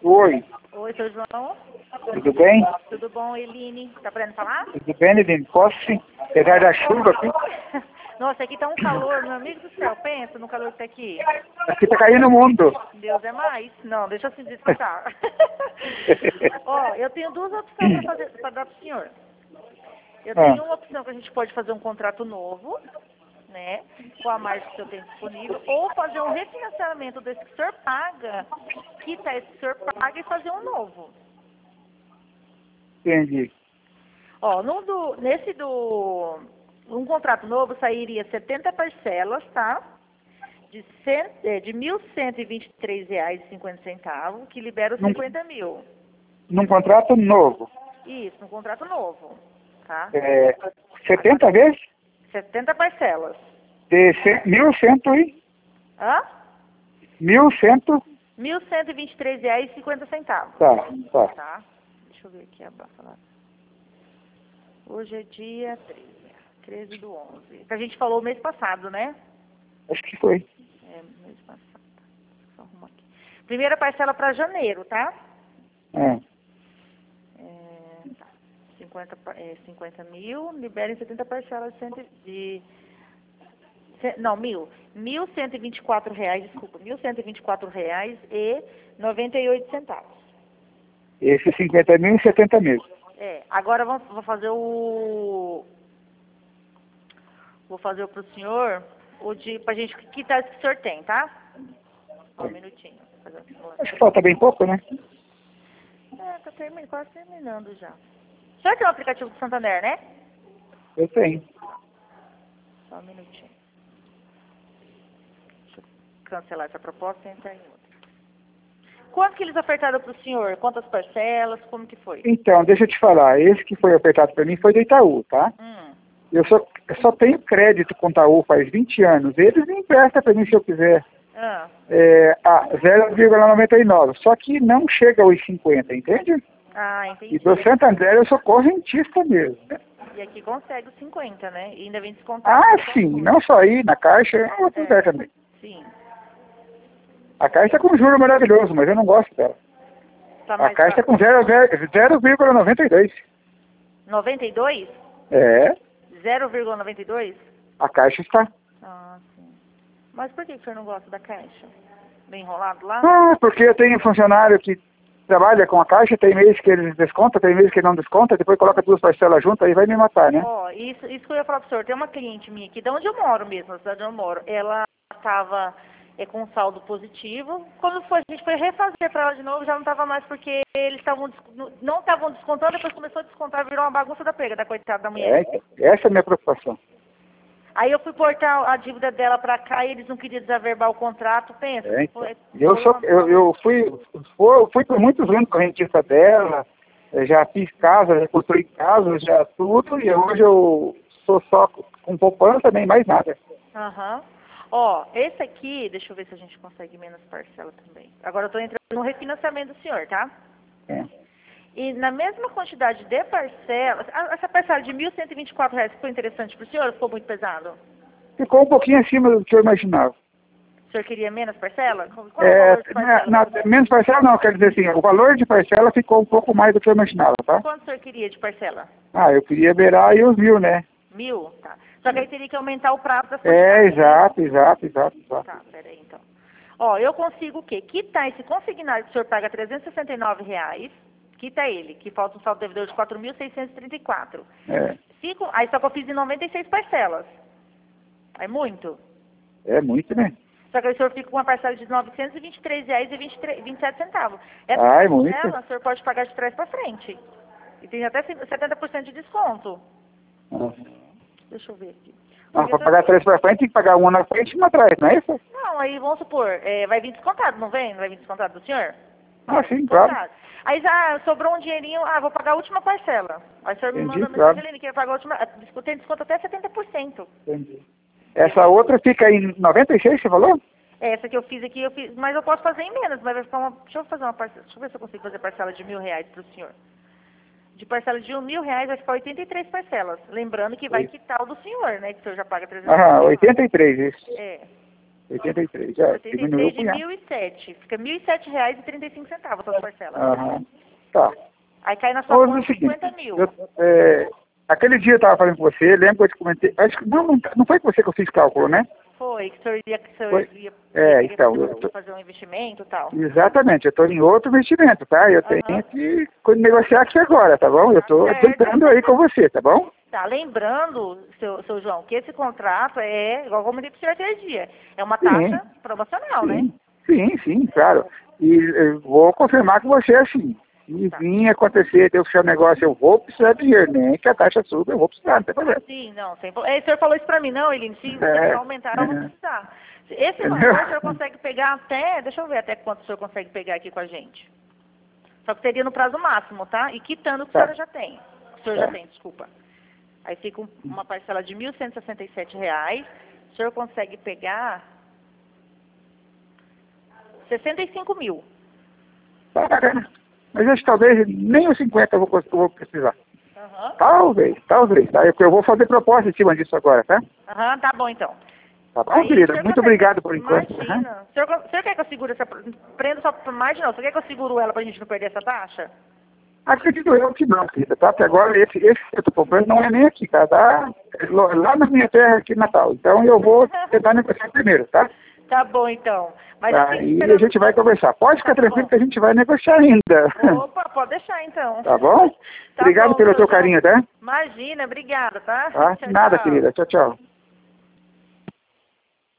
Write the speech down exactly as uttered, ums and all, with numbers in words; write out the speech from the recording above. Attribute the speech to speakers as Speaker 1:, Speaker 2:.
Speaker 1: Oi,
Speaker 2: Oi, seu João.
Speaker 1: tudo bem?
Speaker 2: Tudo bom, Eline? Tá podendo falar?
Speaker 1: Tudo bem, Edinho? Posso sim? Apesar da chuva aqui,
Speaker 2: Nossa, aqui tá um calor, meu amigo do céu. Pensa no calor que tá aqui.
Speaker 1: aqui tá caindo o mundo.
Speaker 2: Deus é mais. Não, deixa eu assim descansar. Ó, eu tenho duas opções para fazer para dar pro senhor. Eu tenho
Speaker 1: Ah,
Speaker 2: uma opção que a gente pode fazer um contrato novo, né? Com a margem que o senhor tem disponível, ou fazer um refinanciamento desse que o senhor paga, quitar esse que o senhor paga e fazer um novo.
Speaker 1: entendi.
Speaker 2: Ó, no do, nesse do. Um contrato novo sairia setenta parcelas, tá? De, cem, é, de mil cento e vinte e três reais e cinquenta centavos, que libera os
Speaker 1: Num,
Speaker 2: cinquenta mil.
Speaker 1: num contrato novo,
Speaker 2: Isso, um contrato novo, tá?
Speaker 1: é, setenta vezes
Speaker 2: setenta parcelas.
Speaker 1: de cem, mil cento e
Speaker 2: Hã?
Speaker 1: mil cento.
Speaker 2: mil cento e vinte e três reais e cinquenta centavos,
Speaker 1: Tá, tá.
Speaker 2: tá? Deixa eu ver aqui a falar. Hoje é dia treze. treze do onze. Que a gente falou mês passado, né?
Speaker 1: Acho que foi.
Speaker 2: É, mês passado. Só arrumar aqui. Primeira parcela para janeiro, tá?
Speaker 1: É,
Speaker 2: É, tá. cinquenta, pa- é, cinquenta mil, liberem setenta parcelas de, cento, e- de ce- não, mil. Mil cento e vinte e quatro reais, desculpa, mil cento e vinte e quatro reais e noventa e oito centavos.
Speaker 1: esse cinquenta mil e setenta mil.
Speaker 2: É, agora vamos, vou fazer o, vou fazer pro senhor, o de, pra gente quitar esse que o senhor tem, tá? Só um minutinho. Fazer uma simulação.
Speaker 1: Acho que falta bem pouco, né?
Speaker 2: É, tá terminando, quase terminando já. O senhor tem o aplicativo do Santander, né?
Speaker 1: Eu tenho.
Speaker 2: Só um minutinho. Deixa eu cancelar essa proposta e entrar em outra. Quanto que eles ofertaram para o senhor? Quantas parcelas? Como que foi?
Speaker 1: Então, deixa eu te falar. Esse que foi apertado para mim foi do Itaú, tá?
Speaker 2: Hum.
Speaker 1: Eu só, eu só tenho crédito com o Itaú faz vinte anos. Eles me emprestam para mim se eu quiser.
Speaker 2: Ah,
Speaker 1: É, a zero vírgula noventa e nove. Só que não chega aos cinquenta, entende?
Speaker 2: ah,
Speaker 1: E
Speaker 2: entendi.
Speaker 1: do Santander eu sou correntista mesmo, né?
Speaker 2: E aqui consegue os cinquenta, né? E ainda vem descontado.
Speaker 1: Ah,
Speaker 2: por
Speaker 1: sim.
Speaker 2: tudo.
Speaker 1: Não só aí, na Caixa, em outro
Speaker 2: É,
Speaker 1: lugar também.
Speaker 2: sim.
Speaker 1: A Caixa é com juro maravilhoso, mas eu não gosto dela.
Speaker 2: Tá
Speaker 1: A
Speaker 2: mais
Speaker 1: Caixa é
Speaker 2: ba-
Speaker 1: com zero vírgula noventa e dois.
Speaker 2: noventa e dois?
Speaker 1: É,
Speaker 2: zero vírgula noventa e dois?
Speaker 1: a Caixa está.
Speaker 2: Ah, sim. Mas por que que o senhor não gosta da caixa? Bem enrolado lá?
Speaker 1: Ah, porque eu tenho funcionário que trabalha com a Caixa, tem mês que eles descontam, tem mês que não desconta, depois coloca duas parcelas juntas, aí vai me matar, né?
Speaker 2: Ó, isso, isso que eu ia falar pro senhor. Tem uma cliente minha aqui, de onde eu moro mesmo, na cidade onde eu moro. Ela estava é, com um saldo positivo. Quando foi, a gente foi refazer para ela de novo, já não estava mais, porque eles estavam não estavam descontando, depois começou a descontar, virou uma bagunça da pega, da coitada da mulher.
Speaker 1: É, então, essa é a minha preocupação.
Speaker 2: Aí eu fui portar a dívida dela para cá e eles não queriam desaverbar o contrato. Pensa,
Speaker 1: É, então.
Speaker 2: foi,
Speaker 1: Eu,
Speaker 2: foi
Speaker 1: sou,
Speaker 2: uma,
Speaker 1: eu, eu fui, fui, fui por muitos anos correntista dela, eu já fiz casa, já construí casa, já tudo, e hoje eu sou só com poupança, nem mais nada.
Speaker 2: Aham. Ó, esse aqui, deixa eu ver se a gente consegue menos parcela também. Agora eu tô entrando no refinanciamento do senhor, tá?
Speaker 1: É.
Speaker 2: E na mesma quantidade de parcelas, a- essa parcela de mil cento e vinte e quatro reais ficou interessante para o senhor ou ficou muito pesado?
Speaker 1: Ficou um pouquinho acima do que eu imaginava.
Speaker 2: O senhor queria menos parcela? Qual é o
Speaker 1: É,
Speaker 2: valor de
Speaker 1: na,
Speaker 2: parcela?
Speaker 1: na- menos parcela não, quer dizer assim, o valor de parcela ficou um pouco mais do que eu imaginava, tá?
Speaker 2: Quanto o senhor queria de parcela?
Speaker 1: Ah, eu queria beirar aí os mil, né?
Speaker 2: Mil? Tá. Só que aí teria que aumentar o prazo das
Speaker 1: É,
Speaker 2: quantidades, né?
Speaker 1: exato, exato, exato, exato.
Speaker 2: Tá, peraí então. Ó, eu consigo o quê? Quitar esse consignado que o senhor paga trezentos e sessenta e nove reais, quita ele, que falta um saldo devedor de quatro mil seiscentos e trinta e quatro.
Speaker 1: É,
Speaker 2: Fico, aí só que eu fiz em noventa e seis parcelas. É muito.
Speaker 1: é muito, né?
Speaker 2: Só que aí o senhor fica com uma parcela de novecentos e vinte e três reais e vinte e sete centavos. Essa
Speaker 1: Ai, muito.
Speaker 2: parcela o senhor pode pagar de trás para frente. E tem até setenta por cento de desconto.
Speaker 1: Ah,
Speaker 2: Deixa eu ver aqui.
Speaker 1: para
Speaker 2: Porque
Speaker 1: pagar
Speaker 2: tá-
Speaker 1: três para frente, tem que pagar uma na frente e uma atrás, não é isso?
Speaker 2: Não, aí vamos supor, é, vai vir descontado, não vem? Não vai vir descontado do senhor?
Speaker 1: Ah,
Speaker 2: Vai
Speaker 1: sim,
Speaker 2: vir
Speaker 1: claro.
Speaker 2: descontado. Aí já sobrou um dinheirinho, ah, vou pagar a última parcela. Aí o senhor me
Speaker 1: Entendi,
Speaker 2: manda
Speaker 1: claro.
Speaker 2: mensagem, ele quer pagar a última, ah, desco- tem desconto até setenta por cento.
Speaker 1: Entendi. Essa outra fica em noventa e seis, você falou?
Speaker 2: Essa que eu fiz aqui, eu fiz, mas eu posso fazer em menos, mas vai ficar uma, deixa eu fazer uma parcela, deixa eu ver se eu consigo fazer parcela de mil reais para o senhor. De parcela de um mil reais vai ficar oitenta e três parcelas. Lembrando que vai
Speaker 1: Oi.
Speaker 2: quitar o do senhor, né? Que o senhor já paga trezentos
Speaker 1: Ah,
Speaker 2: reais.
Speaker 1: oitenta e três, isso.
Speaker 2: É.
Speaker 1: oitenta e três, é,
Speaker 2: oitenta e
Speaker 1: diminuiu
Speaker 2: três de mil e sete. Fica mil e sete reais e trinta e cinco centavos as parcelas.
Speaker 1: Aham, tá.
Speaker 2: Aí cai na sua
Speaker 1: Hoje é o
Speaker 2: conta
Speaker 1: seguinte,
Speaker 2: cinquenta mil.
Speaker 1: eu, é, aquele dia eu estava falando com você, lembra que eu te comentei, acho que não, não, não foi com você que eu fiz cálculo, né?
Speaker 2: Foi, que o senhor ia, que o senhor
Speaker 1: Foi?
Speaker 2: ia,
Speaker 1: É,
Speaker 2: ia
Speaker 1: então,
Speaker 2: fazer,
Speaker 1: eu tô-
Speaker 2: fazer um investimento e tal.
Speaker 1: Exatamente, eu estou em outro investimento, tá? Eu tenho
Speaker 2: Aham.
Speaker 1: que negociar aqui agora, tá bom? Eu estou
Speaker 2: Tá certo.
Speaker 1: tentando aí com você, tá bom?
Speaker 2: Tá, lembrando, seu, seu João, que esse contrato é, igual como eu disse pro senhor aquele dia, é uma
Speaker 1: Sim.
Speaker 2: taxa promocional, né?
Speaker 1: Sim, sim, sim, claro. E eu vou confirmar com você assim. Se
Speaker 2: Tá.
Speaker 1: vir acontecer de eu fechar o negócio, eu vou precisar de dinheiro, nem que a taxa suba, eu vou precisar, não tem problema.
Speaker 2: Sim, não, sem problema. É, o senhor falou isso pra mim, não, Eline, se
Speaker 1: É,
Speaker 2: se aumentar, eu vou
Speaker 1: é.
Speaker 2: precisar. Esse
Speaker 1: Entendeu?
Speaker 2: valor o senhor consegue pegar até, deixa eu ver até quanto o senhor consegue pegar aqui com a gente. Só que seria no prazo máximo, tá? E quitando o que
Speaker 1: Tá.
Speaker 2: o senhor já tem. O senhor já
Speaker 1: Tá.
Speaker 2: tem, desculpa. Aí fica um- uma parcela de mil cento e sessenta e sete reais. O senhor consegue pegar sessenta e cinco mil.
Speaker 1: Tá bacana. Mas acho que talvez nem os cinquenta eu vou, cons- eu vou precisar.
Speaker 2: Aham.
Speaker 1: Talvez, talvez. Tá? Eu, eu vou fazer proposta em cima disso agora, tá?
Speaker 2: Aham, tá bom então.
Speaker 1: Tá bom,
Speaker 2: Aí, o
Speaker 1: querida?
Speaker 2: senhor
Speaker 1: Muito
Speaker 2: consegue-
Speaker 1: obrigado por enquanto.
Speaker 2: Imagina.
Speaker 1: Aham.
Speaker 2: O senhor, o senhor quer que eu segure essa... Prenda só por margem, não. O senhor quer que eu seguro ela pra gente não perder essa taxa?
Speaker 1: Acredito eu que não, querida, tá? Até agora esse, esse que eu tô comprando não é nem aqui, tá? Tá lá na minha terra aqui em Natal. Então eu vou tentar negociar primeiro, tá?
Speaker 2: Tá bom então. Mas
Speaker 1: Tá,
Speaker 2: eu fico
Speaker 1: e
Speaker 2: esperando-
Speaker 1: a gente vai conversar. Pode ficar
Speaker 2: Tá
Speaker 1: tranquilo
Speaker 2: bom.
Speaker 1: que a gente vai negociar ainda.
Speaker 2: Opa, pode deixar então.
Speaker 1: Tá bom?
Speaker 2: Tá
Speaker 1: Obrigado
Speaker 2: bom,
Speaker 1: pelo
Speaker 2: seu
Speaker 1: teu
Speaker 2: João.
Speaker 1: carinho, tá?
Speaker 2: Imagina, obrigada, tá?
Speaker 1: Tá?
Speaker 2: Tchau,
Speaker 1: Nada,
Speaker 2: tchau.
Speaker 1: querida. Tchau, tchau.